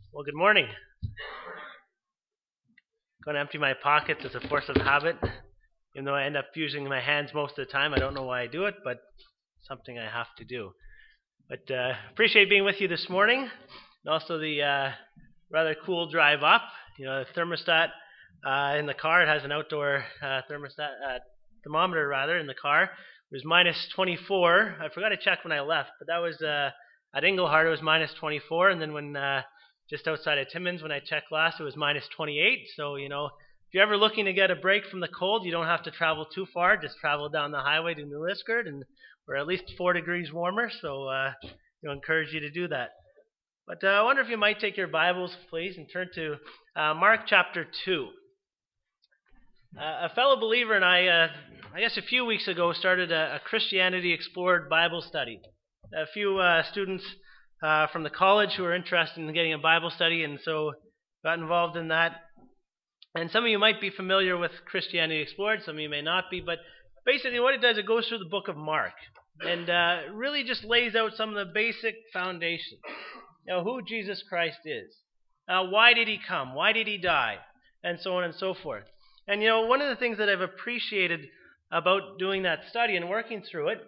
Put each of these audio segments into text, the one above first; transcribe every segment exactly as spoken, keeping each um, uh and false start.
Well, good morning. Going to empty my pockets as a force of habit. Even though I end up using my hands most of the time, I don't know why I do it, but it's something I have to do. But uh, appreciate being with you this morning, and also the uh, rather cool drive up. You know, the thermostat uh, in the car. It has an outdoor uh, thermostat uh, thermometer rather in the car. It was minus twenty-four. I forgot to check when I left, but that was uh, at Engelhard. It was minus twenty-four, and then when uh, just outside of Timmins, when I checked last, it was minus twenty-eight. So, you know, if you're ever looking to get a break from the cold, you don't have to travel too far. Just travel down the highway to New Liskeard, and we're at least four degrees warmer. So, uh, you know, encourage you to do that. But uh, I wonder if you might take your Bibles, please, and turn to uh, Mark chapter two. Uh, a fellow believer and I, uh, I guess a few weeks ago, started a, a Christianity Explored Bible study. A few uh, students uh, from the college who were interested in getting a Bible study, and so got involved in that. And some of you might be familiar with Christianity Explored, some of you may not be, but basically what it does, it goes through the book of Mark, and uh, really just lays out some of the basic foundations. You know, who Jesus Christ is. Uh, why did he come? Why did he die? And so on and so forth. And, you know, one of the things that I've appreciated about doing that study and working through it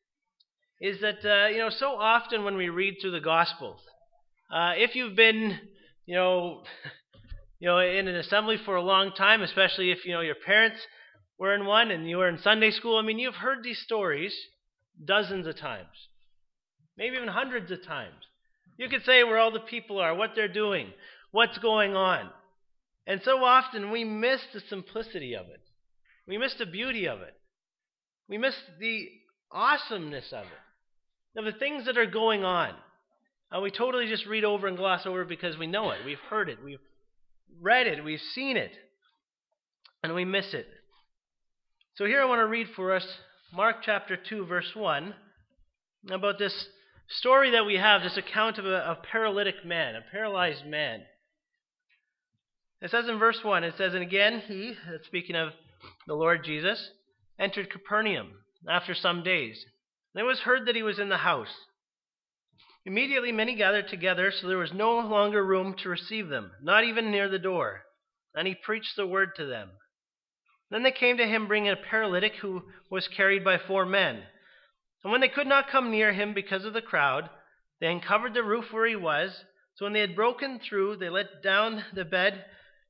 is that, uh, you know, so often when we read through the Gospels, uh, if you've been, you know, you know, in an assembly for a long time, especially if, you know, your parents were in one and you were in Sunday school, I mean, you've heard these stories dozens of times, maybe even hundreds of times. You could say where all the people are, what they're doing, what's going on. And so often we miss the simplicity of it. We miss the beauty of it. We miss the awesomeness of it, of the things that are going on. And we totally just read over and gloss over it because we know it. We've heard it. We've read it. We've seen it. And we miss it. So here I want to read for us Mark chapter two, verse one, about this story that we have, this account of a, a paralytic man, a paralyzed man. It says in verse one, it says, "And again he," speaking of the Lord Jesus, "entered Capernaum after some days. And it was heard that he was in the house. Immediately many gathered together, so there was no longer room to receive them, not even near the door. And he preached the word to them. Then they came to him bringing a paralytic who was carried by four men. And when they could not come near him because of the crowd, they uncovered the roof where he was. So when they had broken through, they let down the bed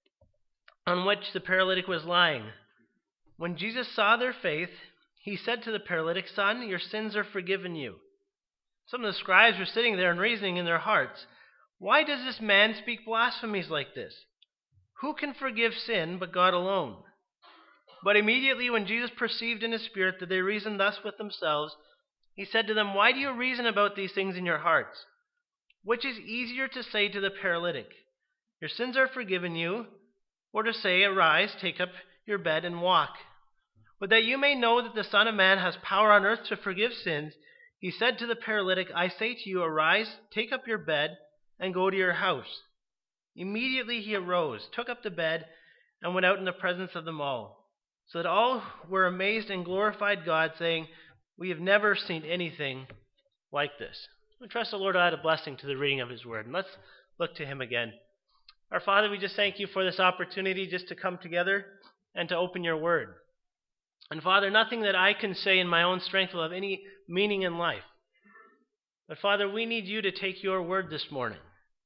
on which the paralytic was lying. When Jesus saw their faith, he said to the paralytic, 'Son, your sins are forgiven you.' Some of the scribes were sitting there and reasoning in their hearts, 'Why does this man speak blasphemies like this? Who can forgive sin but God alone?' But immediately when Jesus perceived in his spirit that they reasoned thus with themselves, he said to them, 'Why do you reason about these things in your hearts? Which is easier to say to the paralytic, "Your sins are forgiven you," or to say, "Arise, take up your bed and walk"? But that you may know that the Son of Man has power on earth to forgive sins, he said to the paralytic, 'I say to you, arise, take up your bed, and go to your house.' Immediately he arose, took up the bed, and went out in the presence of them all, so that all were amazed and glorified God, saying, 'We have never seen anything like this.'" We trust the Lord will add a blessing to the reading of his word. And let's look to him again. Our Father, we just thank you for this opportunity just to come together and to open your word. And Father, nothing that I can say in my own strength will have any meaning in life. But Father, we need you to take your word this morning,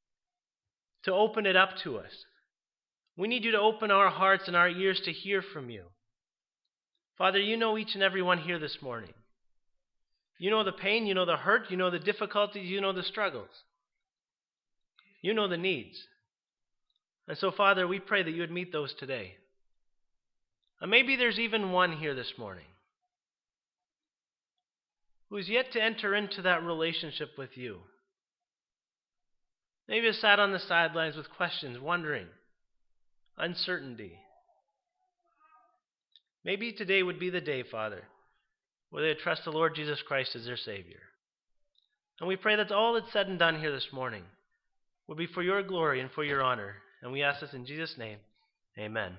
to open it up to us. We need you to open our hearts and our ears to hear from you. Father, you know each and every one here this morning. You know the pain, you know the hurt, you know the difficulties, you know the struggles. You know the needs. And so, Father, we pray that you would meet those today. And maybe there's even one here this morning who is yet to enter into that relationship with you. Maybe has sat on the sidelines with questions, wondering, uncertainty. Maybe today would be the day, Father, where they trust the Lord Jesus Christ as their Savior. And we pray that all that's said and done here this morning will be for your glory and for your honor. And we ask this in Jesus' name. Amen.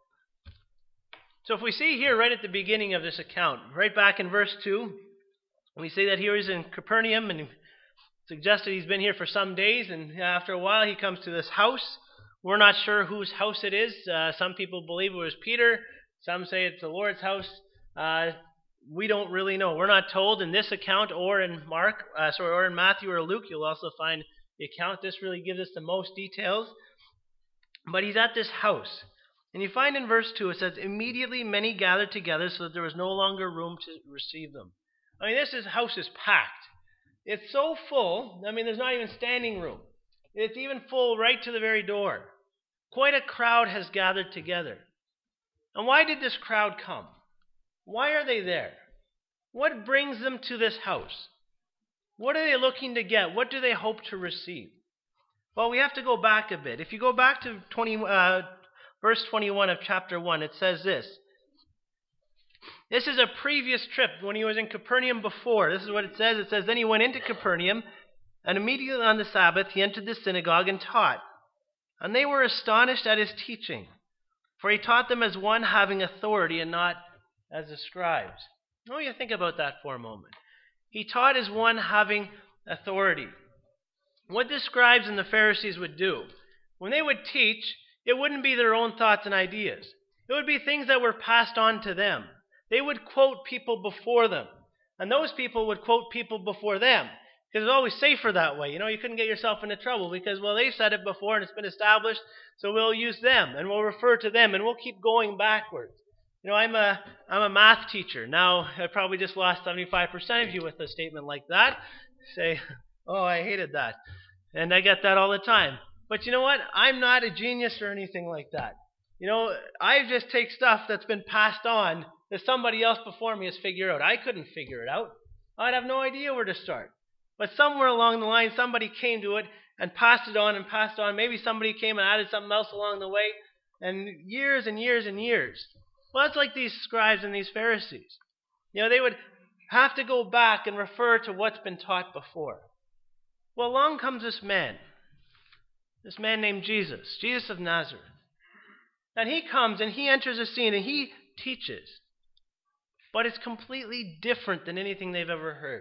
So if we see here right at the beginning of this account, right back in verse two, We see that here he's in Capernaum, and suggested he's been here for some days, and after a while he comes to this house. We're not sure whose house it is. Uh, some people believe it was Peter. Some say it's the Lord's house. Uh, we don't really know. We're not told in this account, or in Mark, uh, sorry, or in Matthew or Luke. You'll also find the account. This really gives us the most details. But he's at this house. And you find in verse two, it says, immediately many gathered together so that there was no longer room to receive them. I mean, this is, house is packed. It's so full, I mean, there's not even standing room. It's even full right to the very door. Quite a crowd has gathered together. And why did this crowd come? Why are they there? What brings them to this house? What are they looking to get? What do they hope to receive? Well, we have to go back a bit. If you go back to twenty, uh, verse twenty-one of chapter one, it says this. This is a previous trip when he was in Capernaum before. This is what it says. It says, then he went into Capernaum, and immediately on the Sabbath he entered the synagogue and taught. And they were astonished at his teaching, for he taught them as one having authority and not as the scribes. I want you to think about that for a moment. He taught as one having authority. What the scribes and the Pharisees would do, when they would teach, it wouldn't be their own thoughts and ideas. It would be things that were passed on to them. They would quote people before them, and those people would quote people before them, because it was always safer that way. You know, you couldn't get yourself into trouble because, well, they've said it before and it's been established, so we'll use them and we'll refer to them and we'll keep going backwards. You know, I'm a I'm a math teacher. Now, I probably just lost seventy-five percent of you with a statement like that. Say, oh, I hated that. And I get that all the time. But you know what? I'm not a genius or anything like that. You know, I just take stuff that's been passed on that somebody else before me has figured out. I couldn't figure it out. I'd have no idea where to start. But somewhere along the line, somebody came to it and passed it on and passed on. Maybe somebody came and added something else along the way. And years and years and years. Well, that's like these scribes and these Pharisees. You know, they would have to go back and refer to what's been taught before. Well, along comes this man. This man named Jesus. Jesus of Nazareth. And he comes and he enters the scene and he teaches. But it's completely different than anything they've ever heard.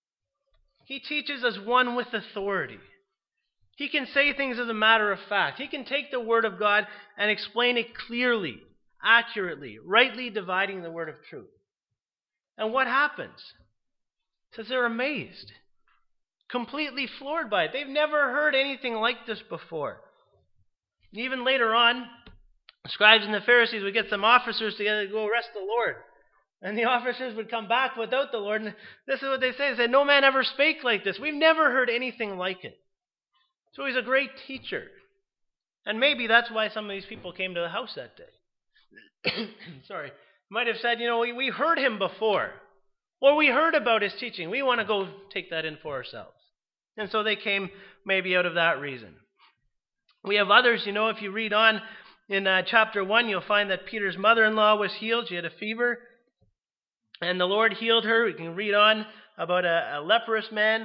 He teaches as one with authority. He can say things as a matter of fact. He can take the Word of God and explain it clearly, accurately, rightly dividing the word of truth. And what happens? It says they're amazed, completely floored by it. They've never heard anything like this before. Even later on, the scribes and the Pharisees would get some officers together to go arrest the Lord. And the officers would come back without the Lord. And this is what they say. They said, no man ever spake like this. We've never heard anything like it. So he's a great teacher. And maybe that's why some of these people came to the house that day. Sorry. Might have said, you know, we, we heard him before. Or we heard about his teaching. We want to go take that in for ourselves. And so they came maybe out of that reason. We have others, you know, if you read on in uh, chapter one, you'll find that Peter's mother-in-law was healed. She had a fever. And the Lord healed her. We can read on about a, a leprous man.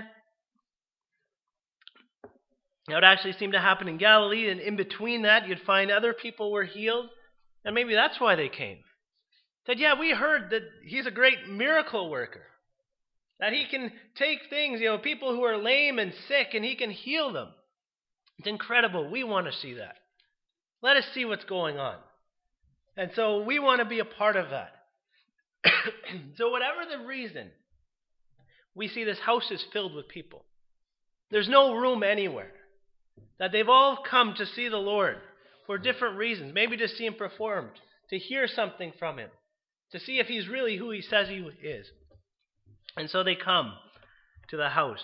Now, it actually seemed to happen in Galilee, and in between that, you'd find other people were healed, and maybe that's why they came. Said, yeah, we heard that he's a great miracle worker, that he can take things, you know, people who are lame and sick, and he can heal them. It's incredible. We want to see that. Let us see what's going on. And so we want to be a part of that. So whatever the reason, we see this house is filled with people. There's no room anywhere. That they've all come to see the Lord for different reasons. Maybe to see him performed, to hear something from him, to see if he's really who he says he is. And so they come to the house.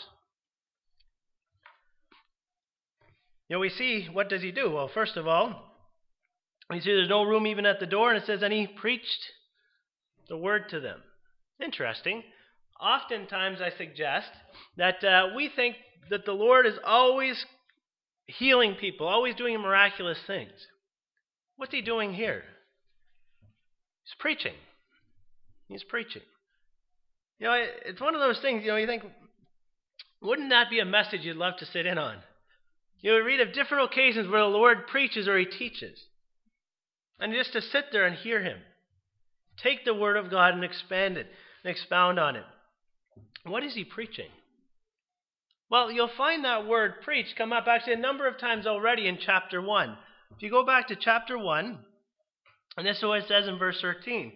You know, we see, what does he do? Well, first of all, we see there's no room even at the door, and it says, and he preached the word to them. Interesting. Oftentimes I suggest that uh, we think that the Lord is always healing people, always doing miraculous things. What's he doing here? He's preaching. He's preaching. You know, it's one of those things, you know, you think, wouldn't that be a message you'd love to sit in on? You would read of different occasions where the Lord preaches or he teaches. And just to sit there and hear him. Take the word of God and expand it and expound on it. What is he preaching? Well, you'll find that word preach come up actually a number of times already in chapter one. If you go back to chapter one, and this is what it says in verse thirteen.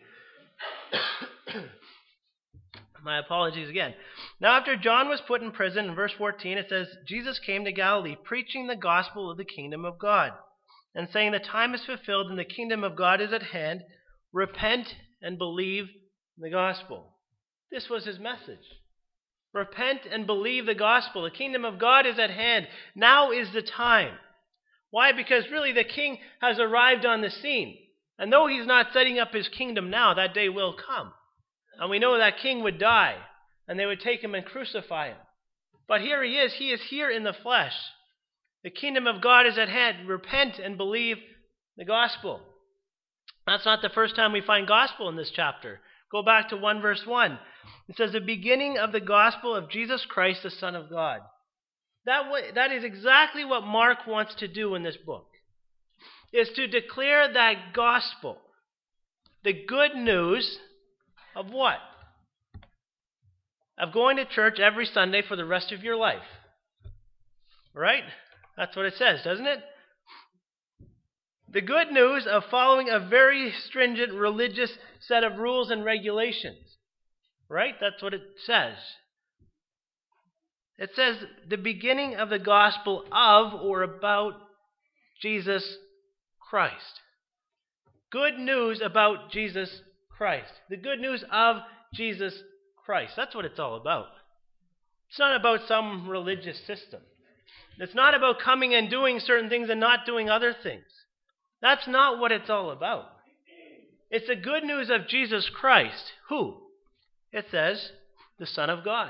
My apologies again. Now after John was put in prison, in verse fourteen, it says, Jesus came to Galilee, preaching the gospel of the kingdom of God, and saying, the time is fulfilled and the kingdom of God is at hand. Repent and believe the gospel. This was his message. Repent and believe the gospel. The kingdom of God is at hand. Now is the time. Why? Because really the king has arrived on the scene. And though he's not setting up his kingdom now, that day will come. And we know that king would die, and they would take him and crucify him. But here he is. He is here in the flesh. The kingdom of God is at hand. Repent and believe the gospel. That's not the first time we find gospel in this chapter. Go back to one verse one. It says, the beginning of the gospel of Jesus Christ, the Son of God. That, way, that is exactly what Mark wants to do in this book, is to declare that gospel, the good news of what? Of going to church every Sunday for the rest of your life. Right? That's what it says, doesn't it? The good news of following a very stringent religious set of rules and regulations. Right? That's what it says. It says the beginning of the gospel of or about Jesus Christ. Good news about Jesus Christ. The good news of Jesus Christ. That's what it's all about. It's not about some religious system. It's not about coming and doing certain things and not doing other things. That's not what it's all about. It's the good news of Jesus Christ. Who? It says, the Son of God.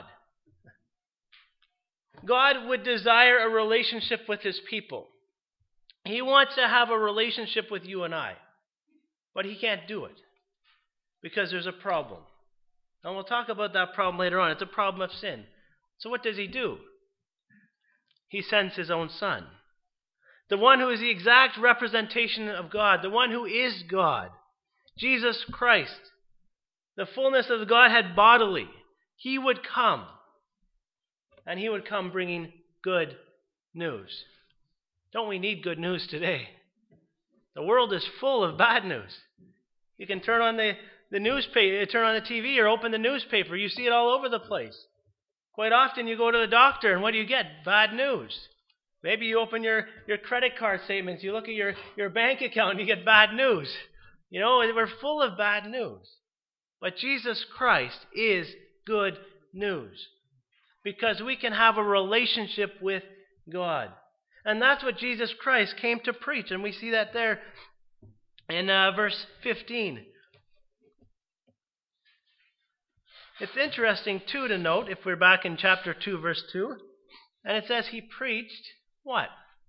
God would desire a relationship with his people. He wants to have a relationship with you and I. But he can't do it. Because there's a problem. And we'll talk about that problem later on. It's a problem of sin. So what does he do? He sends his own Son. The one who is the exact representation of God. The one who is God. Jesus Christ. The fullness of the Godhead bodily. He would come. And he would come bringing good news. Don't we need good news today? The world is full of bad news. You can turn on the, the newspaper, turn on the T V or open the newspaper. You see it all over the place. Quite often you go to the doctor and what do you get? Bad news. Maybe you open your, your credit card statements, you look at your, your bank account and you get bad news. You know, we're full of bad news. But Jesus Christ is good news. Because we can have a relationship with God. And that's what Jesus Christ came to preach. And we see that there in uh, verse fifteen. It's interesting, too, to note, if we're back in chapter two, verse two, and it says he preached what?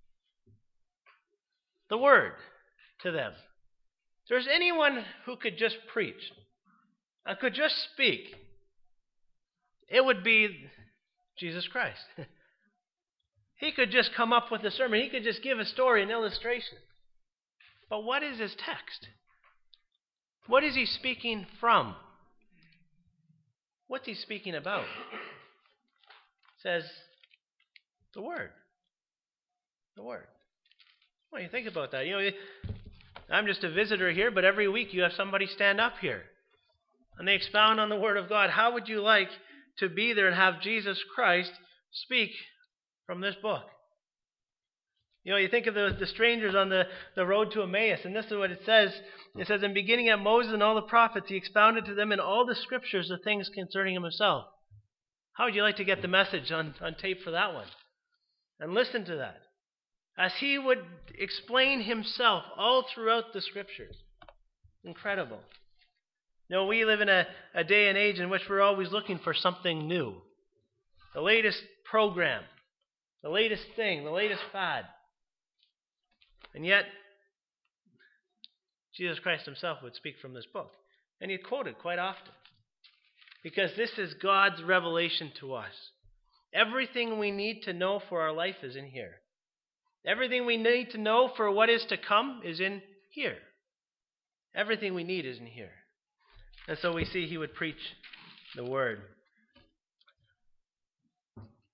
The word to them. If there's anyone who could just preach, and could just speak, it would be Jesus Christ. He could just come up with a sermon. He could just give a story, an illustration. But what is his text? What is he speaking from? What's he speaking about? It says, the Word. The Word. Well, you think about that. You know, I'm just a visitor here, but every week you have somebody stand up here. And they expound on the Word of God. How would you like to be there and have Jesus Christ speak from this book? You know, you think of the, the strangers on the, the road to Emmaus, and this is what it says. It says, in beginning at Moses and all the prophets, he expounded to them in all the scriptures the things concerning himself. How would you like to get the message on, on tape for that one? And listen to that. As he would explain himself all throughout the scriptures. Incredible. You know, we live in a, a day and age in which we're always looking for something new. The latest program. The latest thing. The latest fad. And yet, Jesus Christ himself would speak from this book. And he'd quote it quite often. Because this is God's revelation to us. Everything we need to know for our life is in here. Everything we need to know for what is to come is in here. Everything we need is in here. And so we see he would preach the word.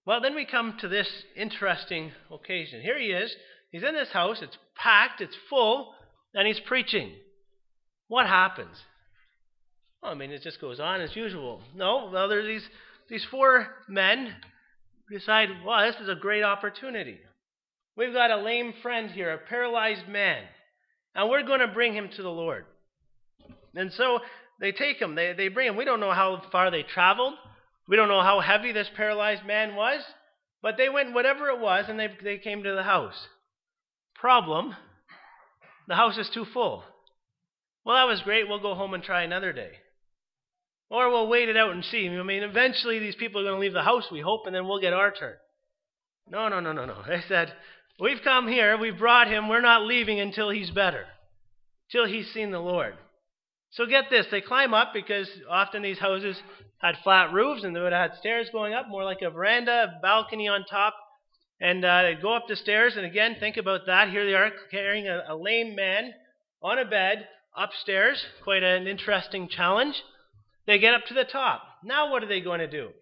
Well, then we come to this interesting occasion. Here he is. He's in this house. It's packed. It's full. And he's preaching. What happens? Well, I mean, it just goes on as usual. No, well, there's these, these four men who decide, well, this is a great opportunity. We've got a lame friend here, a paralyzed man, and we're going to bring him to the Lord. And so they take him. They, they bring him. We don't know how far they traveled. We don't know how heavy this paralyzed man was, but they went whatever it was, and they, they came to the house. Problem, the house is too full. Well, that was great. We'll go home and try another day. Or we'll wait it out and see. I mean, eventually these people are going to leave the house, we hope, and then we'll get our turn. No, no, no, no, no. They said, we've come here, we've brought him, we're not leaving until he's better, till he's seen the Lord. So get this, they climb up because often these houses had flat roofs and they would have had stairs going up, more like a veranda, a balcony on top. And uh, they'd go up the stairs, and again, think about that. Here they are carrying a, a lame man on a bed upstairs. Quite an interesting challenge. They get up to the top. Now what are they going to do?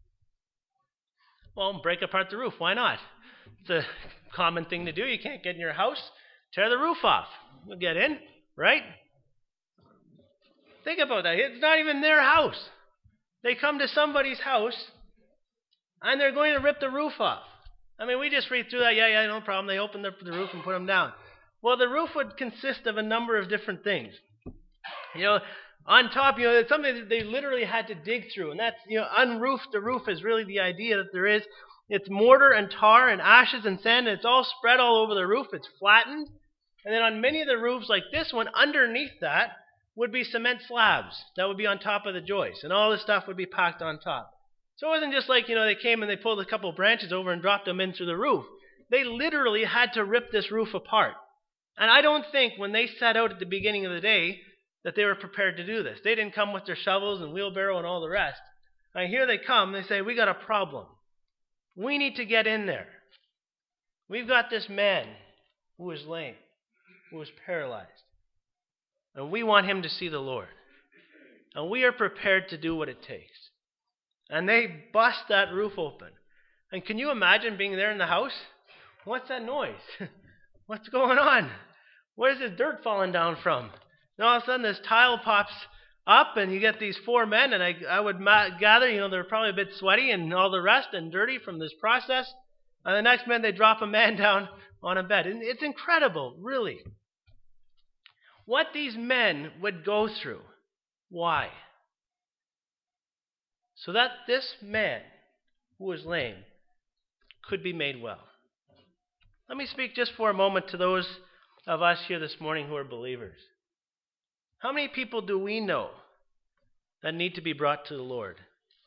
Well, break apart the roof. Why not? It's a common thing to do. You can't get in your house. Tear the roof off. You'll get in, right? Think about that. It's not even their house. They come to somebody's house, and they're going to rip the roof off. I mean, we just read through that. Yeah, yeah, no problem. They open the, the roof and put them down. Well, the roof would consist of a number of different things. You know, on top, you know, it's something that they literally had to dig through. And that's, you know, unroof the roof is really the idea that there is. It's mortar and tar and ashes and sand, and it's all spread all over the roof. It's flattened. And then on many of the roofs like this one, underneath that would be cement slabs that would be on top of the joists. And all this stuff would be packed on top. So it wasn't just like, you know, they came and they pulled a couple of branches over and dropped them in through the roof. They literally had to rip this roof apart. And I don't think when they set out at the beginning of the day that they were prepared to do this. They didn't come with their shovels and wheelbarrow and all the rest. And here they come. They say, we got a problem. We need to get in there. We've got this man who is lame, who is paralyzed. And we want him to see the Lord. And we are prepared to do what it takes. And they bust that roof open. And can you imagine being there in the house? What's that noise? What's going on? Where's this dirt falling down from? And all of a sudden this tile pops up and you get these four men, and I, I would ma- gather, you know, they're probably a bit sweaty and all the rest and dirty from this process. And the next minute they drop a man down on a bed. And it's incredible, really. What these men would go through. Why? So that this man who was lame could be made well. Let me speak just for a moment to those of us here this morning who are believers. How many people do we know that need to be brought to the Lord?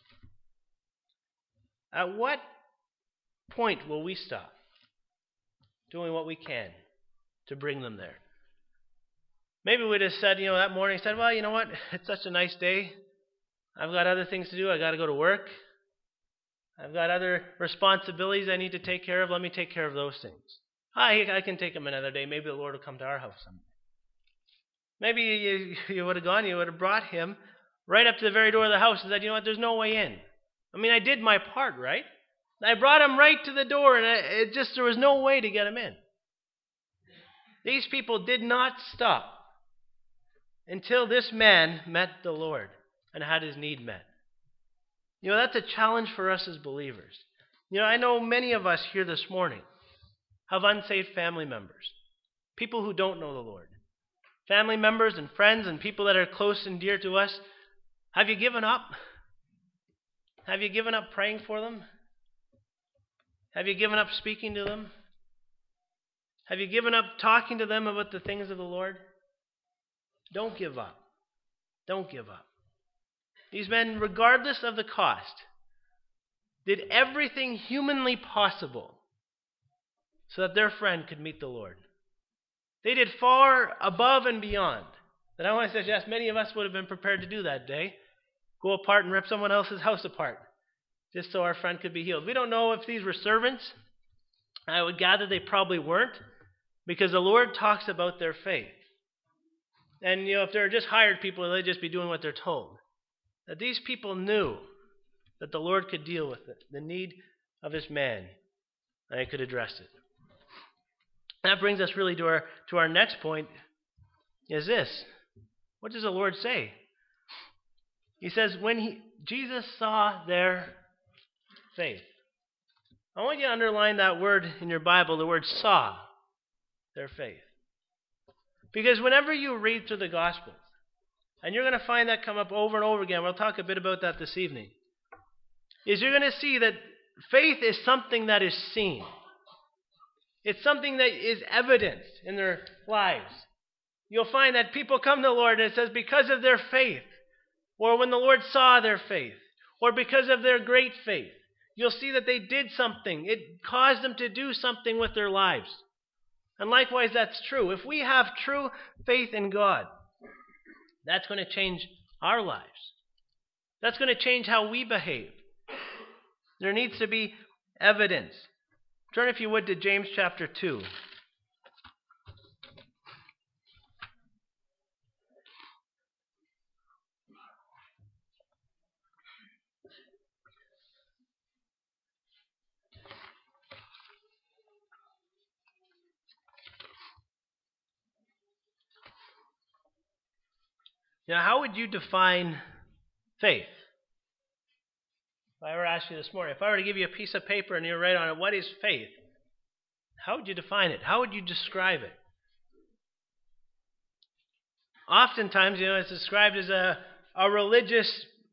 At what point will we stop doing what we can to bring them there? Maybe we just said, you know, that morning, said, well, you know what? It's such a nice day. I've got other things to do. I've got to go to work. I've got other responsibilities I need to take care of. Let me take care of those things. I, I can take them another day. Maybe the Lord will come to our house someday. Maybe you, you would have gone, you would have brought him right up to the very door of the house and said, you know what, there's no way in. I mean, I did my part, right? I brought him right to the door, and it just there was no way to get him in. These people did not stop until this man met the Lord and had his need met. You know, that's a challenge for us as believers. You know, I know many of us here this morning have unsaved family members, people who don't know the Lord. Family members and friends and people that are close and dear to us. Have you given up? Have you given up praying for them? Have you given up speaking to them? Have you given up talking to them about the things of the Lord? Don't give up. Don't give up. These men, regardless of the cost, did everything humanly possible so that their friend could meet the Lord. They did far above and beyond. And I want to suggest many of us would have been prepared to do that day. Go apart and rip someone else's house apart just so our friend could be healed. We don't know if these were servants. I would gather they probably weren't, because the Lord talks about their faith. And, you know, if they're just hired people, they'd just be doing what they're told. That these people knew that the Lord could deal with it, the need of this man, and I could address it. That brings us really to our to our next point, is this. What does the Lord say? He says, when he, Jesus saw their faith. I want you to underline that word in your Bible, the word saw their faith. Because whenever you read through the Gospels, and you're going to find that come up over and over again, we'll talk a bit about that this evening, is you're going to see that faith is something that is seen. It's something that is evident in their lives. You'll find that people come to the Lord and it says because of their faith, or when the Lord saw their faith, or because of their great faith, you'll see that they did something. It caused them to do something with their lives. And likewise, that's true. If we have true faith in God, that's going to change our lives. That's going to change how we behave. There needs to be evidence. Turn, if you would, to James chapter two. Now, how would you define faith? If I were to ask you this morning, if I were to give you a piece of paper and you write on it, what is faith? How would you define it? How would you describe it? Oftentimes, you know, it's described as a, a religious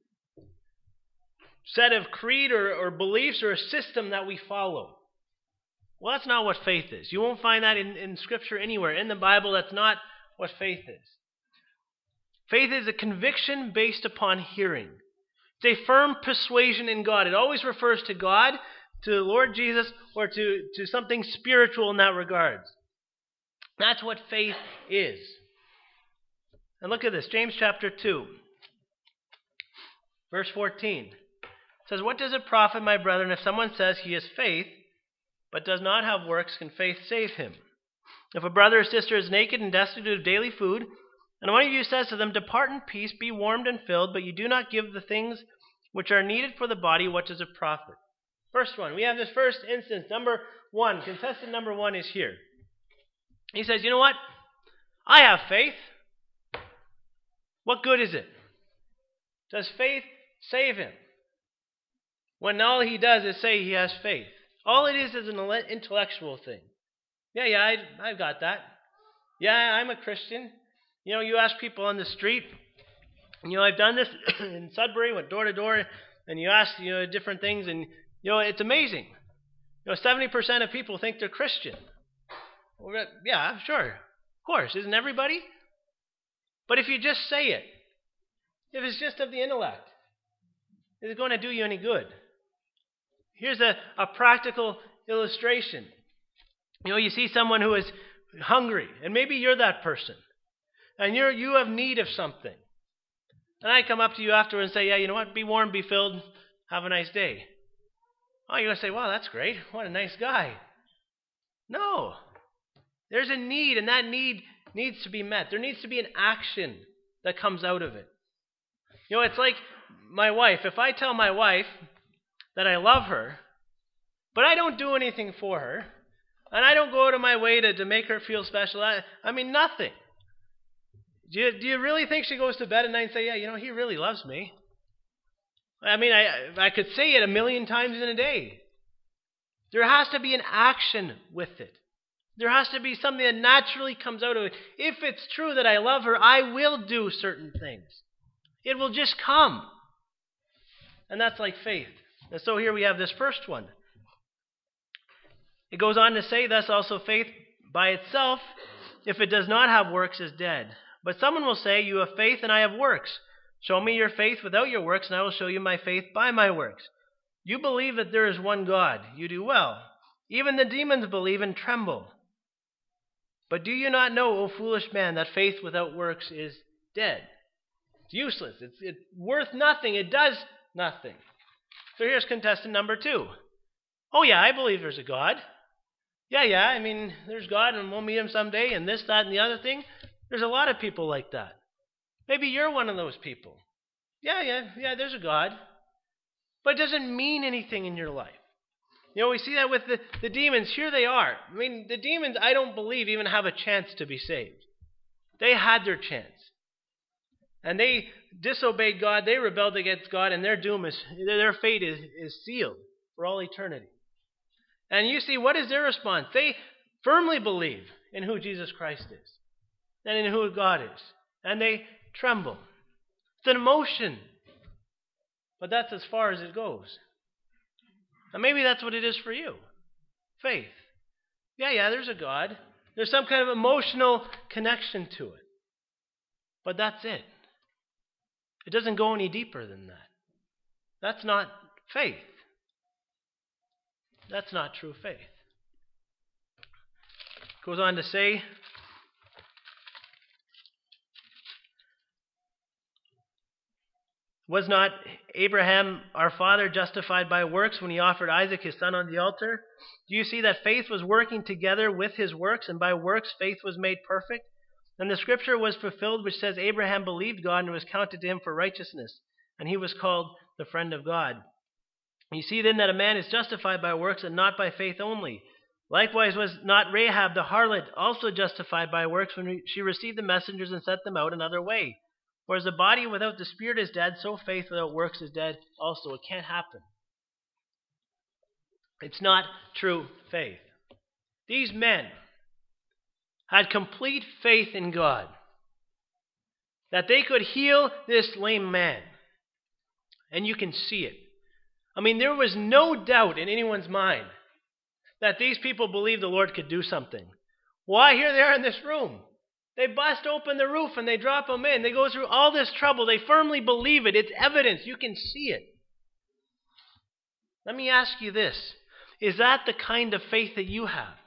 set of creed or, or beliefs or a system that we follow. Well, that's not what faith is. You won't find that in, in Scripture anywhere. In the Bible, that's not what faith is. Faith is a conviction based upon hearing. It's a firm persuasion in God. It always refers to God, to the Lord Jesus, or to, to something spiritual in that regard. That's what faith is. And look at this, James chapter two, verse fourteen. It says, "What does it profit, my brethren, if someone says he has faith, but does not have works? Can faith save him? If a brother or sister is naked and destitute of daily food, and one of you says to them, 'Depart in peace, be warmed and filled,' but you do not give the things which are needed for the body, what does it profit?" First one, we have this first instance. Number one, contestant number one is here. He says, you know what? I have faith. What good is it? Does faith save him? When all he does is say he has faith. All it is is an intellectual thing. Yeah, yeah, I, I've got that. Yeah, I'm a Christian. You know, you ask people on the street, you know, I've done this in Sudbury, went door to door, and you ask, you know, different things, and, you know, it's amazing. You know, seventy percent of people think they're Christian. Well, yeah, sure. Of course. Isn't everybody? But if you just say it, if it's just of the intellect, is it going to do you any good? Here's a, a practical illustration. You know, you see someone who is hungry, and maybe you're that person, and you're you have need of something. And I come up to you afterwards and say, yeah, you know what? Be warm, be filled, have a nice day. Oh, you're going to say, wow, that's great. What a nice guy. No. There's a need, and that need needs to be met. There needs to be an action that comes out of it. You know, it's like my wife. If I tell my wife that I love her, but I don't do anything for her, and I don't go out of my way to, to make her feel special, I, I mean, nothing. Do you, do you really think she goes to bed at night and say, yeah, you know, he really loves me? I mean, I I could say it a million times in a day. There has to be an action with it. There has to be something that naturally comes out of it. If it's true that I love her, I will do certain things. It will just come. And that's like faith. And so here we have this first one. It goes on to say, thus also faith by itself, if it does not have works, is dead. But someone will say, you have faith and I have works. Show me your faith without your works, and I will show you my faith by my works. You believe that there is one God. You do well. Even the demons believe and tremble. But do you not know, O foolish man, that faith without works is dead? It's useless. It's, it's worth nothing. It does nothing. So here's contestant number two. Oh yeah, I believe there's a God. Yeah, yeah, I mean, there's God and we'll meet him someday and this, that, and the other thing. There's a lot of people like that. Maybe you're one of those people. Yeah, yeah, yeah, there's a God. But it doesn't mean anything in your life. You know, we see that with the, the demons. Here they are. I mean, the demons, I don't believe, even have a chance to be saved. They had their chance. And they disobeyed God, they rebelled against God, and their doom is, their fate is, is sealed for all eternity. And you see, what is their response? They firmly believe in who Jesus Christ is and in who God is. And they tremble. It's an emotion. But that's as far as it goes. And maybe that's what it is for you. Faith. Yeah, yeah, there's a God. There's some kind of emotional connection to it. But that's it. It doesn't go any deeper than that. That's not faith. That's not true faith. Goes on to say, was not Abraham, our father, justified by works when he offered Isaac his son on the altar? Do you see that faith was working together with his works, and by works faith was made perfect? And the scripture was fulfilled which says, Abraham believed God and it was counted to him for righteousness, and he was called the friend of God. You see then that a man is justified by works and not by faith only. Likewise was not Rahab the harlot also justified by works when she received the messengers and sent them out another way? For as the body without the spirit is dead, so faith without works is dead also. It can't happen. It's not true faith. These men had complete faith in God, that they could heal this lame man. And you can see it. I mean, there was no doubt in anyone's mind that these people believed the Lord could do something. Why? Here they are in this room. They bust open the roof and they drop him in. They go through all this trouble. They firmly believe it. It's evidence. You can see it. Let me ask you this. Is that the kind of faith that you have?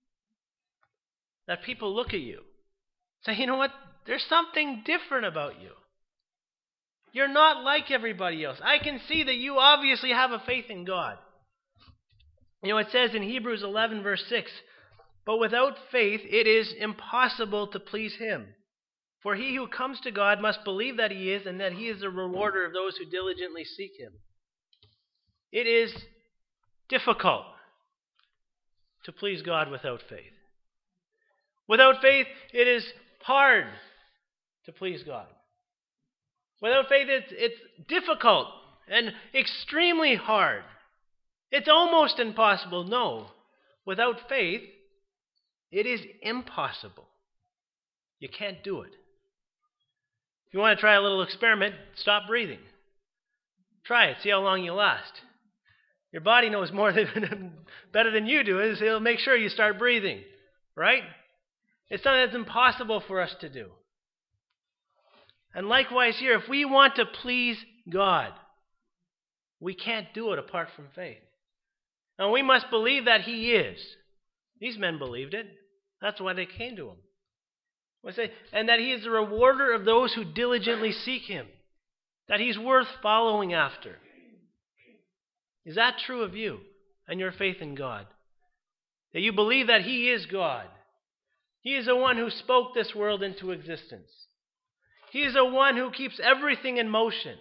That people look at you, say, you know what? There's something different about you. You're not like everybody else. I can see that you obviously have a faith in God. You know, it says in Hebrews eleven, verse six, but without faith it is impossible to please him. For he who comes to God must believe that he is, and that he is the rewarder of those who diligently seek him. It is difficult to please God without faith. Without faith, it is hard to please God. Without faith, it's, it's difficult and extremely hard. It's almost impossible. No, without faith, it is impossible. You can't do it. If you want to try a little experiment, stop breathing. Try it. See how long you last. Your body knows more than better than you do. It'll make sure you start breathing, right? It's something that's impossible for us to do. And likewise here, if we want to please God, we can't do it apart from faith. And we must believe that he is. These men believed it. That's why they came to him. We say, and that he is the rewarder of those who diligently seek him. That he's worth following after. Is that true of you and your faith in God? That you believe that he is God. He is the one who spoke this world into existence. He is the one who keeps everything in motion.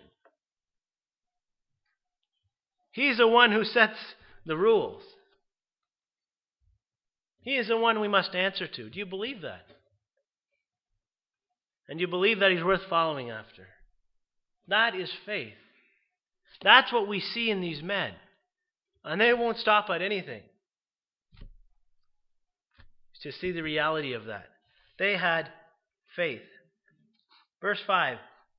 He's the one who sets the rules. He is the one we must answer to. Do you believe that? And you believe that he's worth following after? That is faith. That's what we see in these men. And they won't stop at anything to see the reality of that. They had faith. Verse five.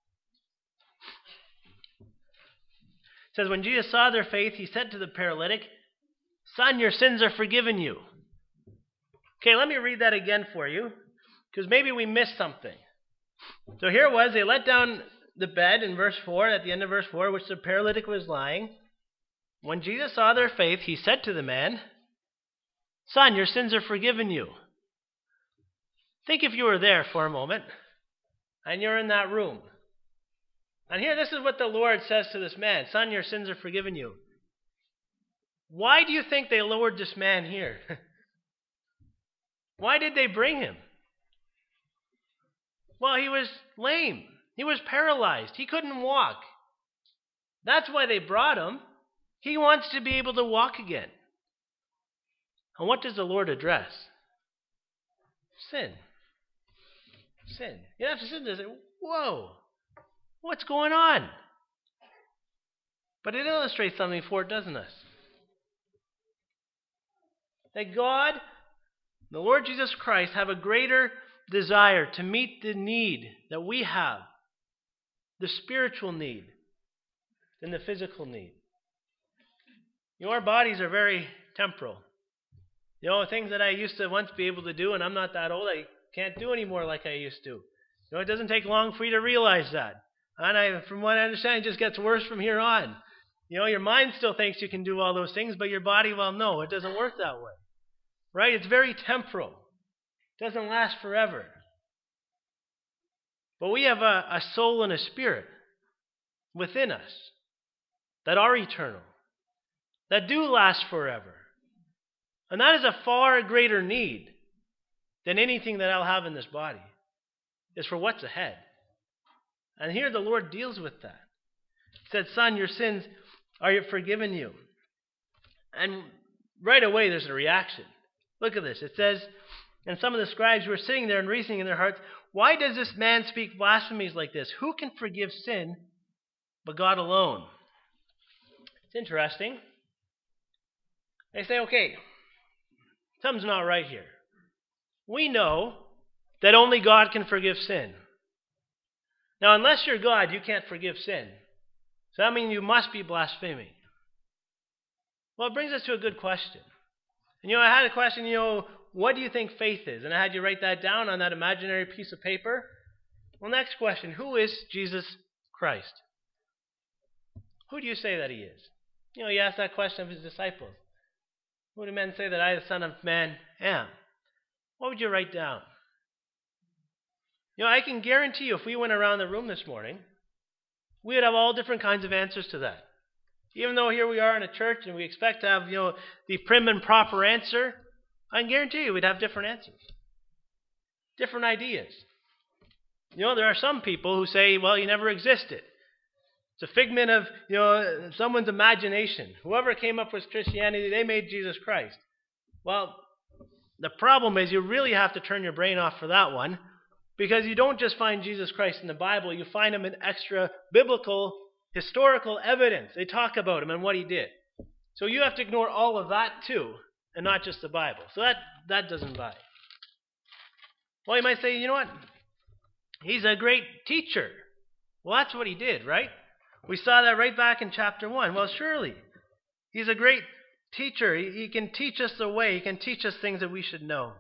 It says, when Jesus saw their faith, he said to the paralytic, Son, your sins are forgiven you. Okay, let me read that again for you, because maybe we missed something. So here it was, they let down the bed in verse four, at the end of verse four, which the paralytic was lying. When Jesus saw their faith, he said to the man, Son, your sins are forgiven you. Think if you were there for a moment, and you're in that room. And here, this is what the Lord says to this man. Son, your sins are forgiven you. Why do you think they lowered this man here? Why did they bring him? Well, he was lame. He was paralyzed. He couldn't walk. That's why they brought him. He wants to be able to walk again. And what does the Lord address? Sin. Sin. You have to sit there and say, whoa, what's going on? But it illustrates something for it, doesn't it? That God, the Lord Jesus Christ, have a greater desire to meet the need that we have, the spiritual need, than the physical need. You know, our bodies are very temporal. You know, things that I used to once be able to do, and I'm not that old, I can't do anymore like I used to. You know, it doesn't take long for you to realize that. And I, from what I understand, it just gets worse from here on. You know, your mind still thinks you can do all those things, but your body, well, no, it doesn't work that way. Right? It's very temporal. It doesn't last forever. But we have a, a soul and a spirit within us that are eternal, that do last forever. And that is a far greater need than anything that I'll have in this body, is for what's ahead. And here the Lord deals with that. He said, son, your sins are forgiven you. And right away there's a reaction. Look at this. It says, and some of the scribes were sitting there and reasoning in their hearts, why does this man speak blasphemies like this? Who can forgive sin but God alone? It's interesting. They say, okay, something's not right here. We know that only God can forgive sin. Now, unless you're God, you can't forgive sin. So that means you must be blaspheming. Well, it brings us to a good question. And you know, I had a question, you know, what do you think faith is? And I had you write that down on that imaginary piece of paper. Well, next question, who is Jesus Christ? Who do you say that he is? You know, he asked that question of his disciples. Who do men say that I, the Son of Man, am? What would you write down? You know, I can guarantee you if we went around the room this morning, we would have all different kinds of answers to that. Even though here we are in a church and we expect to have, you know, the prim and proper answer, I can guarantee you we'd have different answers. Different ideas. You know, there are some people who say, well, he never existed. It's a figment of, you know, someone's imagination. Whoever came up with Christianity, they made Jesus Christ. Well, the problem is you really have to turn your brain off for that one, because you don't just find Jesus Christ in the Bible, you find him in extra biblical, historical evidence. They talk about him and what he did. So you have to ignore all of that too, and not just the Bible. So that, that doesn't buy. Well, you might say, you know what? He's a great teacher. Well, that's what he did, right? We saw that right back in chapter one. Well, surely, he's a great teacher. He, he can teach us the way. He can teach us things that we should know.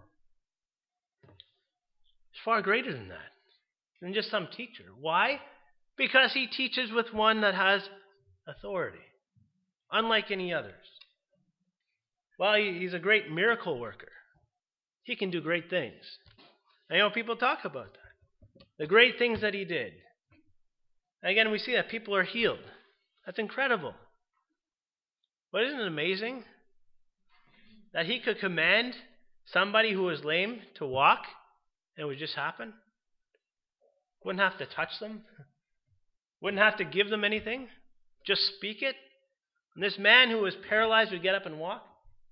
It's far greater than that, than just some teacher. Why? Because he teaches with one that has authority, unlike any others. Well, he, he's a great miracle worker. He can do great things. I know people talk about that. The great things that he did. And again, we see that people are healed. That's incredible. But isn't it amazing that he could command somebody who was lame to walk and it would just happen? Wouldn't have to touch them. Wouldn't have to give them anything. Just speak it. And this man who was paralyzed would get up and walk.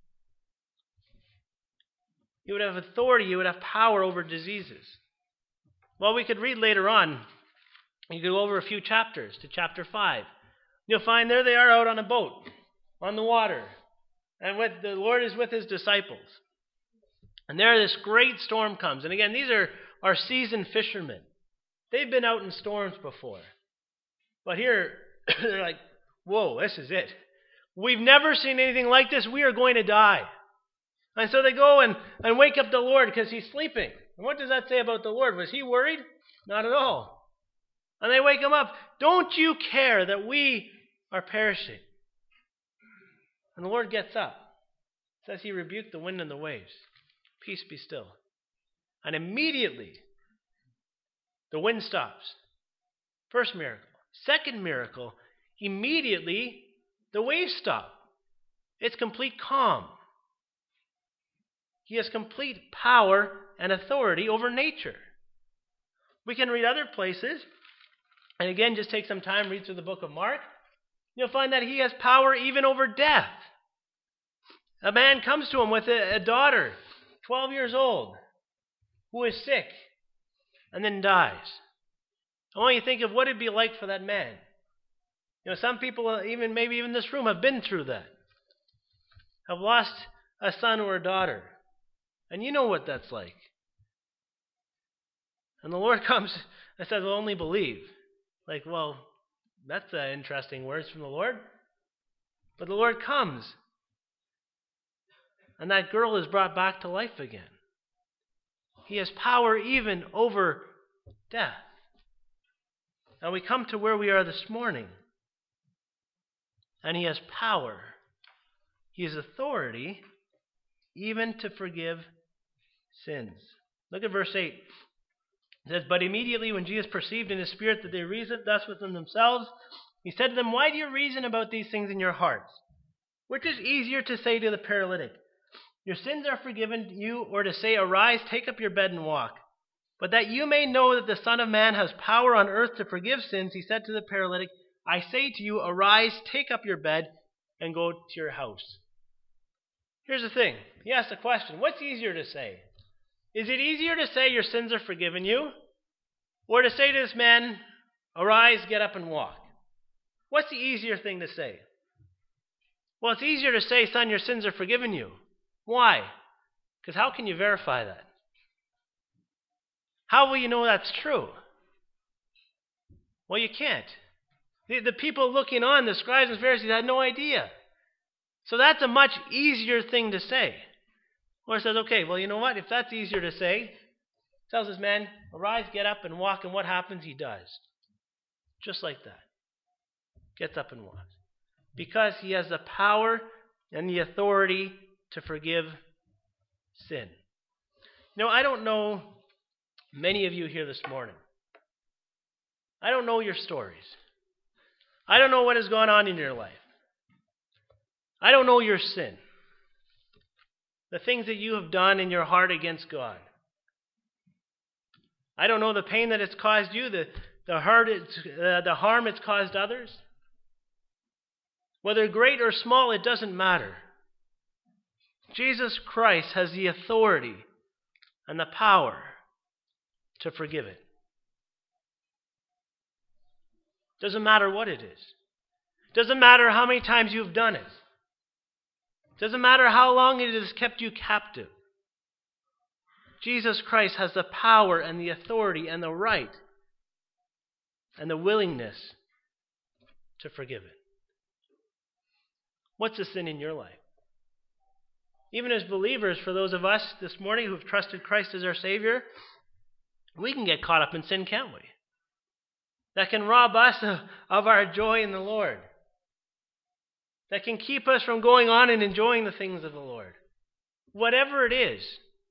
He would have authority. He would have power over diseases. Well, we could read later on. You could go over a few chapters to chapter five. You'll find there they are out on a boat, on the water. And with, the Lord is with his disciples. And there this great storm comes. And again, these are, are seasoned fishermen. They've been out in storms before. But here, they're like, whoa, this is it. We've never seen anything like this. We are going to die. And so they go and, and wake up the Lord because he's sleeping. And what does that say about the Lord? Was he worried? Not at all. And they wake him up. Don't you care that we are perishing? And the Lord gets up. It says he rebuked the wind and the waves. Peace be still. And immediately, the wind stops. First miracle. Second miracle, immediately, the waves stop. It's complete calm. He has complete power and authority over nature. We can read other places. And again, just take some time, read through the book of Mark. You'll find that he has power even over death. A man comes to him with a, a daughter, twelve years old, who is sick and then dies. I want you to think of what it'd be like for that man. You know, some people, even maybe even in this room, have been through that. Have lost a son or a daughter. And you know what that's like. And the Lord comes and says, well, only believe. Like, well, that's uh, interesting words from the Lord. But the Lord comes. And that girl is brought back to life again. He has power even over death. Now we come to where we are this morning. And He has power. He has authority even to forgive sins. Look at verse eight. It says, but immediately when Jesus perceived in his spirit that they reasoned thus within themselves, He said to them, why do you reason about these things in your hearts? Which is easier to say to the paralytic, your sins are forgiven you, or to say, arise, take up your bed and walk? But that you may know that the Son of Man has power on earth to forgive sins, He said to the paralytic, I say to you, arise, take up your bed, and go to your house. Here's the thing. He asked the question, what's easier to say? Is it easier to say your sins are forgiven you, or to say to this man, arise, get up and walk? What's the easier thing to say? Well, it's easier to say, son, your sins are forgiven you. Why? Because how can you verify that? How will you know that's true? Well, you can't. The, the people looking on, the scribes and Pharisees, had no idea. So that's a much easier thing to say. Lord says, okay, well, you know what? If that's easier to say, tells this man, arise, get up and walk, and what happens? He does. Just like that. Gets up and walks. Because he has the power and the authority to forgive sin. You know, I don't know many of you here this morning. I don't know your stories. I don't know what has gone on in your life. I don't know your sin. The things that you have done in your heart against God. I don't know the pain that it's caused you, the, the, hurt it's, uh, the harm it's caused others. Whether great or small, it doesn't matter. Jesus Christ has the authority and the power to forgive it. Doesn't matter what it is. Doesn't matter how many times you've done it. Doesn't matter how long it has kept you captive. Jesus Christ has the power and the authority and the right and the willingness to forgive it. What's the sin in your life? Even as believers, for those of us this morning who've trusted Christ as our Savior, we can get caught up in sin, can't we? That can rob us of, of our joy in the Lord. That can keep us from going on and enjoying the things of the Lord. Whatever it is,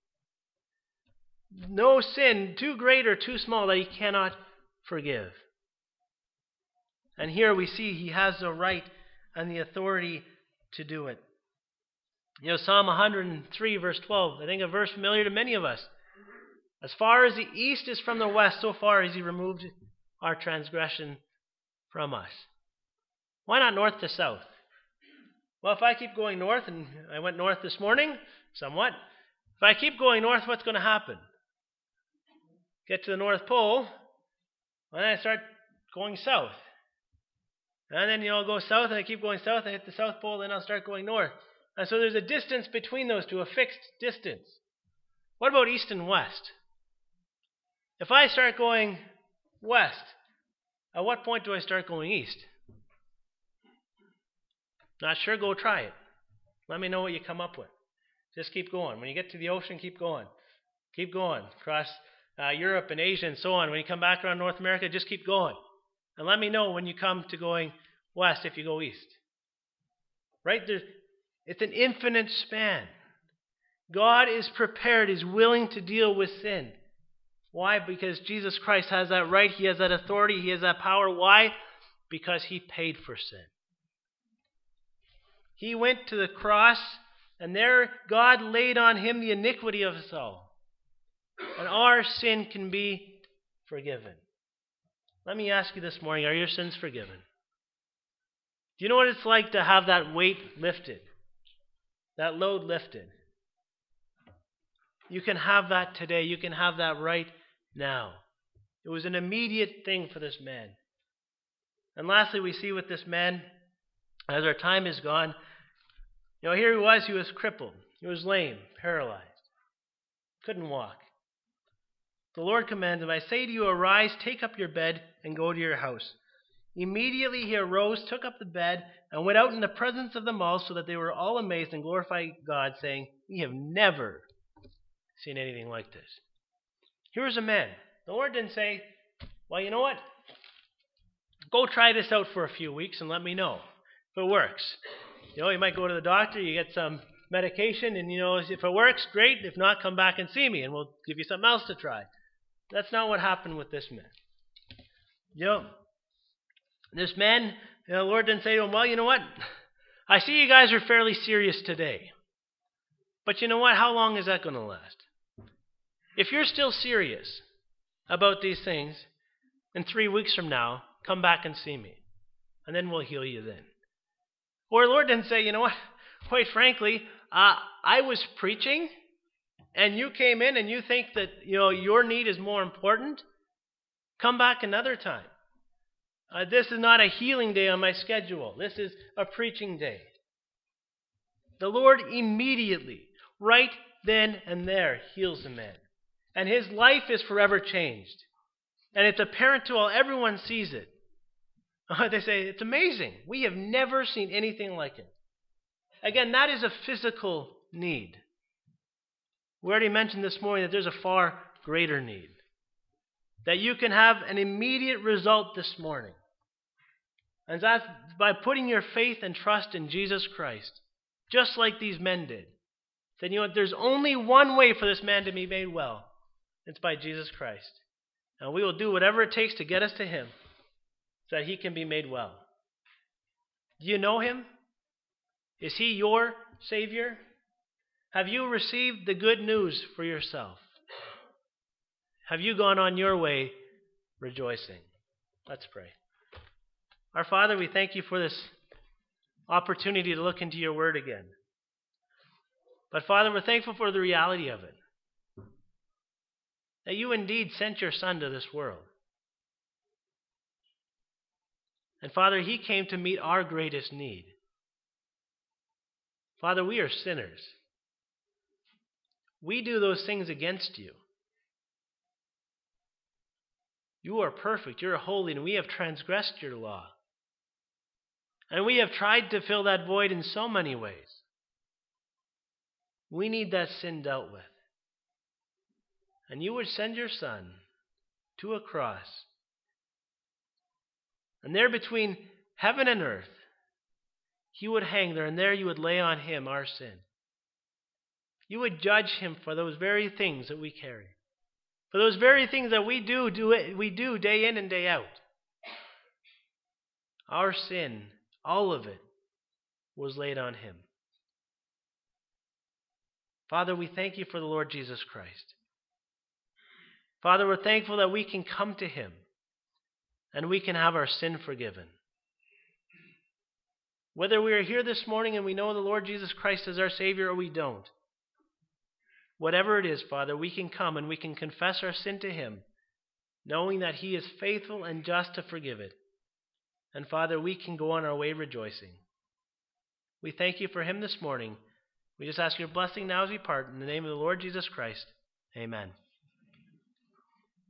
no sin too great or too small that He cannot forgive. And here we see He has the right and the authority to do it. You know, Psalm one hundred three, verse twelve, I think a verse familiar to many of us. As far as the east is from the west, so far has He removed our transgression from us. Why not north to south? Well, if I keep going north, and I went north this morning, somewhat. If I keep going north, what's going to happen? Get to the North Pole, and then I start going south. And then, you know, I'll go south, and I keep going south, I hit the South Pole, then I'll start going north. And so there's a distance between those two, a fixed distance. What about east and west? If I start going west, at what point do I start going east? Not sure? Go try it. Let me know what you come up with. Just keep going. When you get to the ocean, keep going. Keep going. Across uh, Europe and Asia and so on. When you come back around North America, just keep going. And let me know when you come to going west if you go east. Right? There's, it's an infinite span. God is prepared, is willing to deal with sin. Why? Because Jesus Christ has that right. He has that authority. He has that power. Why? Because He paid for sin. He went to the cross, and there God laid on Him the iniquity of us all. And our sin can be forgiven. Let me ask you this morning, are your sins forgiven? Do you know what it's like to have that weight lifted? that load lifted. You can have that today. You can have that right now. It was an immediate thing for this man. And lastly, we see with this man, as our time is gone, you know, here he was, he was crippled. He was lame, paralyzed, couldn't walk. The Lord commanded him, I say to you, arise, take up your bed, and go to your house. Immediately he arose, took up the bed, and went out in the presence of them all, so that they were all amazed and glorified God, saying, we have never seen anything like this. Here was a man. The Lord didn't say, well, you know what? Go try this out for a few weeks and let me know if it works. You know, you might go to the doctor, you get some medication, and, you know, if it works, great. If not, come back and see me, and we'll give you something else to try. That's not what happened with this man. You know, this man, you know, the Lord didn't say to him, well, you know what? I see you guys are fairly serious today. But you know what? How long is that going to last? If you're still serious about these things, in three weeks from now, come back and see me, and then we'll heal you then. Or the Lord didn't say, you know what? Quite frankly, uh, I was preaching, and you came in and you think that, you know, your need is more important. Come back another time. Uh, this is not a healing day on my schedule. This is a preaching day. The Lord immediately, right then and there, heals the man. And his life is forever changed. And it's apparent to all. Everyone sees it. They say, it's amazing. We have never seen anything like it. Again, that is a physical need. We already mentioned this morning that there's a far greater need. That you can have an immediate result this morning. And that's by putting your faith and trust in Jesus Christ, just like these men did. Then, you know what, there's only one way for this man to be made well. It's by Jesus Christ. And we will do whatever it takes to get us to him so that he can be made well. Do you know him? Is he your Savior? Have you received the good news for yourself? Have you gone on your way rejoicing? Let's pray. Our Father, we thank you for this opportunity to look into your word again. But Father, we're thankful for the reality of it. That you indeed sent your Son to this world. And Father, he came to meet our greatest need. Father, we are sinners. We do those things against you. You are perfect, you're holy, and we have transgressed your law. And we have tried to fill that void in so many ways. We need that sin dealt with. And you would send your Son to a cross. And there between heaven and earth, he would hang there, and there you would lay on him our sin. You would judge him for those very things that we carry. For those very things that we do, do it, we do day in and day out. Our sin, all of it, was laid on him. Father, we thank you for the Lord Jesus Christ. Father, we're thankful that we can come to him and we can have our sin forgiven. Whether we are here this morning and we know the Lord Jesus Christ as our Savior or we don't, whatever it is, Father, we can come and we can confess our sin to him, knowing that he is faithful and just to forgive it. And Father, we can go on our way rejoicing. We thank you for him this morning. We just ask your blessing now as we part. In the name of the Lord Jesus Christ, amen.